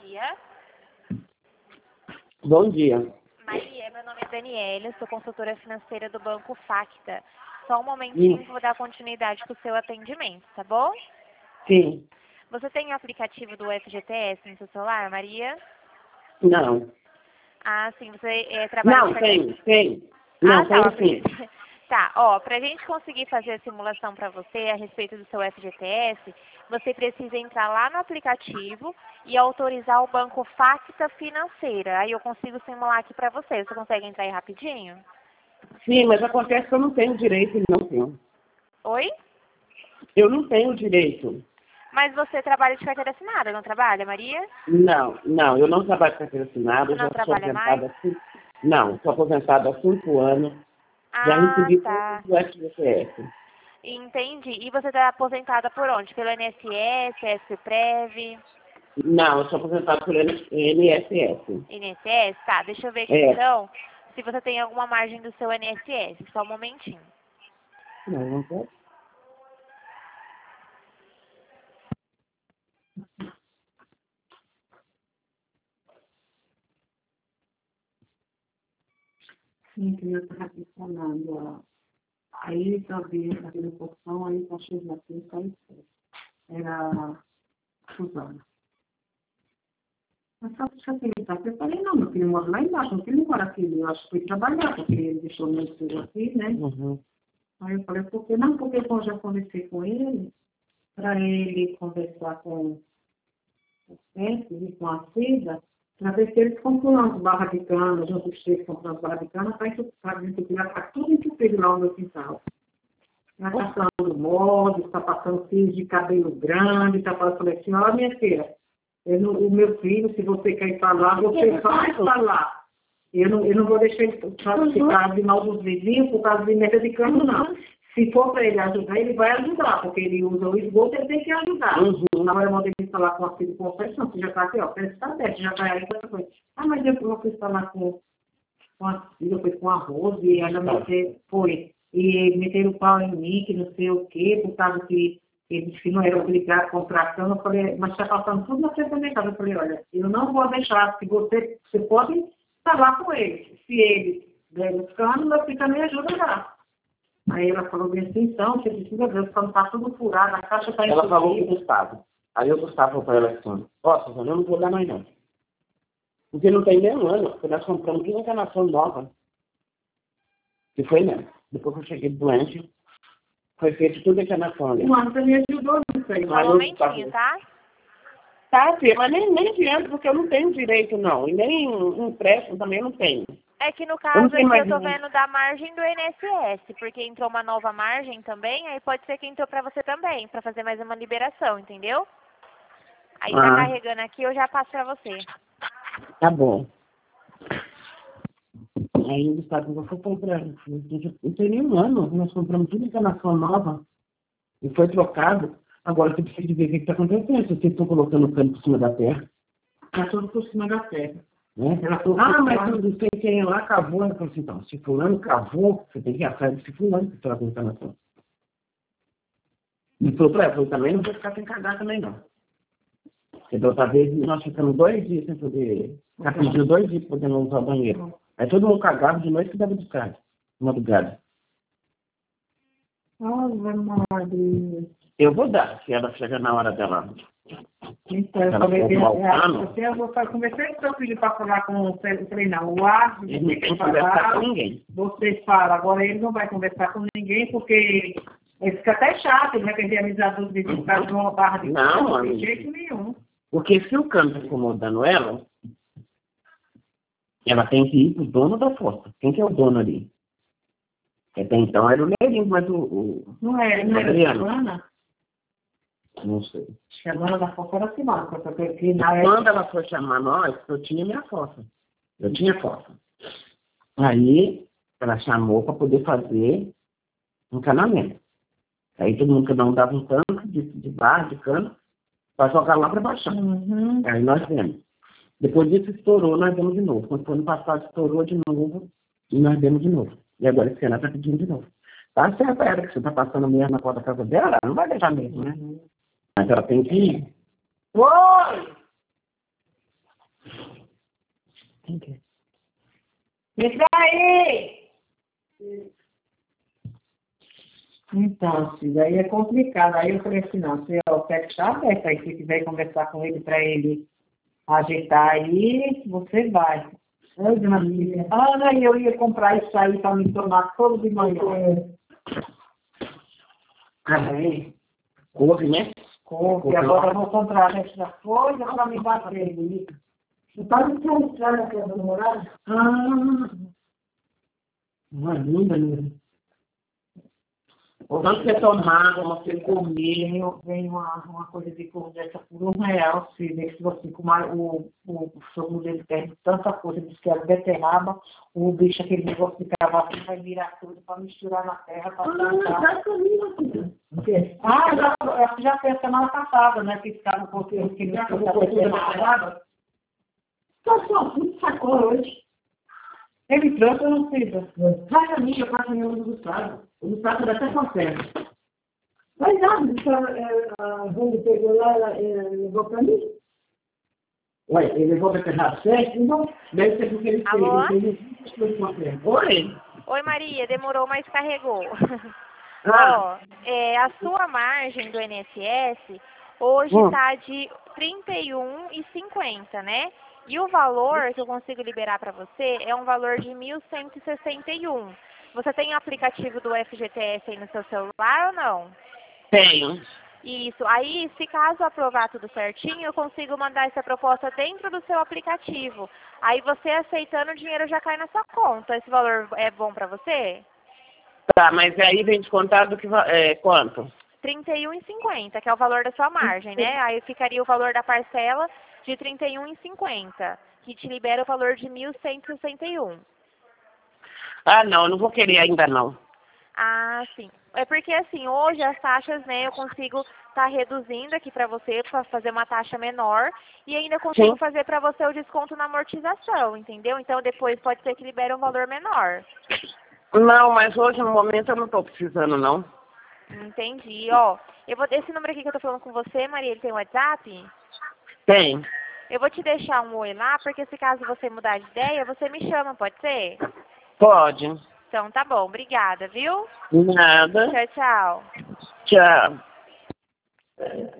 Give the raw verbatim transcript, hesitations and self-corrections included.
dia. Bom dia. Maria, meu nome é Daniela, sou consultora financeira do Banco Facta. Só um momentinho que eu vou dar continuidade com o seu atendimento, tá bom? Sim. Você tem o aplicativo do F G T S no seu celular, Maria? Não. Ah, sim, você é, trabalha... Não, de tem, tem. Não, Ah, tá, tem sim. Tá, ó, pra gente conseguir fazer a simulação pra você a respeito do seu F G T S, você precisa entrar lá no aplicativo e autorizar o Banco Facta Financeira. Aí eu consigo simular aqui pra você. Você consegue entrar aí rapidinho? Sim, mas acontece que eu não tenho direito, não, senhor. Oi? Eu não tenho direito. Mas você trabalha de carteira assinada, não trabalha, Maria? Não, não, eu não trabalho com carteira assinada, Você eu não já sou trabalha mais? aposentada há cinco... Não, sou aposentada há cinco anos. Já Ah, recebi tá. tudo do F G T S. Entendi. E você está aposentada por onde? Pelo I N S S, S Prev, Não, eu sou aposentada por N S S. I N S S? Tá, deixa eu ver aqui É. então se você tem alguma margem do seu I N S S. Só um momentinho. Não, não pode. Sim, que eu estava aqui falando, ó. Aí eu vi aquele portão, aí eu cheguei aqui e saí fora. Era a Suzana. Mas só que eu perguntar, eu falei, não, meu filho mora lá embaixo, meu filho não mora aqui, eu acho que foi trabalhar, porque ele deixou meu filho aqui, né? Uhum. Aí eu falei, por que não? Porque eu já conversei com ele, para ele conversar com o centro e com a Cida, para ver se eles compram as barras de cana, junto os três comprando barras de cana, para entupir, para tudo entupido lá no meu quintal. Está passando molde, está passando fios de cabelo grande, está passando, falei assim, olha minha filha, eu não, o meu filho, se você quer falar, você vai falar. Eu não, eu não vou deixar ele ficar de mal dos vizinhos por causa de meta de cano, não. Se for para ele ajudar, ele vai ajudar, porque ele usa o esgoto, ele tem que ajudar. Uhum. Na hora eu mandei ele falar com a filha com a não, você já está aqui, ó, parece que está aberto, já está aí com essa coisa. Ah, mas eu não fui falar com, com a filha, foi com a Rose, e ela me foi. E meteram o pau em mim, que não sei o quê, por causa que eles que não eram obrigados a comprar cana. Eu falei, mas está passando tudo na frente da minha casa. Eu falei, olha, eu não vou deixar, se você, você pode falar com eles. Se eles derem os canos, meu filho também ajuda lá. Aí ela falou bem assim, então, você precisa ver, quando está tudo furado, a caixa está em Ela falou com o Gustavo. Aí o Gustavo falou para ela assim, ó, Suzana, eu não vou dar mais não. Porque não tem nem um ano, porque nós compramos uma encarnação nova. Que foi mesmo. Depois que eu cheguei doente, foi feito tudo encarnação ali. O ano também ajudou nisso aí. Só um momentinho, tá? Tá, filha, mas nem, nem adianta, porque eu não tenho direito, não. E nem um empréstimo também eu não tenho. É que no Eu caso não aqui tenho mais eu tô ninguém. vendo da margem do I N S S, porque entrou uma nova margem também, aí pode ser que entrou pra você também, pra fazer mais uma liberação, entendeu? Aí tá Ah, carregando aqui, eu já passo pra você. tá bom. Aí o Gustavo falou, foi comprando. Não tem nem um ano, nós compramos tudo encarnação nova. E foi trocado. Agora você precisa ver o que está acontecendo. Se vocês estão colocando o cano por cima da terra. Está tudo por cima da terra. Né? Ela falou, Ah, mas não sei quem lá cavou. Ela falou assim, então, se fulano cavou, você tem que ir atrás desse fulano que troca a encarnação. E falou para ela, eu também não vou ficar sem cagar também não. Porque da outra vez nós ficamos dois dias sem poder. Ela pediu dois dias para poder não usar o banheiro. Aí todo mundo cagava de noite que dava de casa. Madrugada. Ave Maria. Eu vou dar, se ela chegar na hora dela. Então, eu falei, eu vou conversar com o seu filho para falar com o falei, não, o ar, Ele não tem que conversar com ninguém. Você fala, agora ele não vai conversar com ninguém, porque ele fica até chato, ele vai perder a amizade dos vizinhos por causa de uma barra de Não, cana, de amigo. jeito nenhum. Porque se o cano está incomodando ela, ela tem que ir pro dono da fossa. Quem que é o dono ali? Até então era o Leirinho, mas o... o Não é, não era a Ana? Não sei. Acho que a dona da fossa era a Simone, porque na Quando época... ela foi chamar nós, eu tinha minha fossa. Eu tinha fossa. Aí, ela chamou para poder fazer encanamento. Aí todo mundo, cada um dava um tanque de, de barra, de cano, para jogar lá para baixar. Uhum. Aí nós demos. Depois disso estourou, nós demos de novo. Quando foi ano passado, estourou de novo, e nós demos de novo. E agora esse ano ela está pedindo de novo. Tá certo, era que você está passando mesmo na porta da casa dela, ela não vai deixar mesmo, né? Mas ela tem que ir. Oi! Entra aí! Então, filho, aí é complicado. Aí eu falei assim, não, você, ó, o P E C está aberto aí, se quiser conversar com ele para ele ajeitar aí, você vai. Ai, dona Lívia. Ah, eu ia comprar isso aí para me tomar todo de manhã. Ah, é? Couve, né? Couve, agora eu vou comprar essa coisa para me bater. Você pode entrar na casa do namorado? Ah, uma linda, linda. Quando você tomar, você comer, eu venho uma, uma coisa de conversa por um real, se vê se você com mais, o, o, o sogro dele perde tanta coisa, diz que é beterraba, o bicho, aquele negócio de cavalo, vai virar tudo para misturar na terra, para plantar. Ah, já comigo, filha. Ah, já, já fez semana passada, né, que ficava um pouquinho, que não ficava com beterraba. Tá só, muito sacou hoje. Ele trouxe ou não fiz? Vai a mim, eu faço a do Gustavo. O Gustavo até consegue. Mas não, a Rony pegou lá e levou para mim. Ué, ele levou para pegar certo? Então, deve ser porque ele fez. Alô? Ele fez. Oi? Oi, Maria, demorou, mas carregou. Ah. Ó, é, a sua margem do I N S S hoje Hum. está de trinta e um e cinquenta, né? E o valor que eu consigo liberar para você é um valor de mil cento e sessenta e um. Você tem o aplicativo do F G T S aí no seu celular ou não? Tenho. Isso. Aí, se caso aprovar tudo certinho, eu consigo mandar essa proposta dentro do seu aplicativo. Aí você aceitando, o dinheiro já cai na sua conta. Esse valor é bom para você? Tá, mas aí vem descontado que, va- é, quanto? trinta e um e cinquenta, que é o valor da sua margem, né? Aí ficaria o valor da parcela de trinta e um e cinquenta, que te libera o valor de mil cento e sessenta e um. Ah, não, eu não vou querer ainda não. Ah, sim. É porque assim, hoje as taxas, né, eu consigo estar tá reduzindo aqui para você, para fazer uma taxa menor, e ainda consigo Sim. fazer para você o desconto na amortização, entendeu? Então depois pode ser que libere um valor menor. Não, mas hoje no momento eu não estou precisando não. Entendi. Ó, eu vou esse número aqui que eu tô falando com você, Maria, ele tem WhatsApp? Tem. Eu vou te deixar um oi lá, porque se caso você mudar de ideia, você me chama, pode ser? Pode. Então tá bom, obrigada, viu? Nada. Tchau, tchau. Tchau.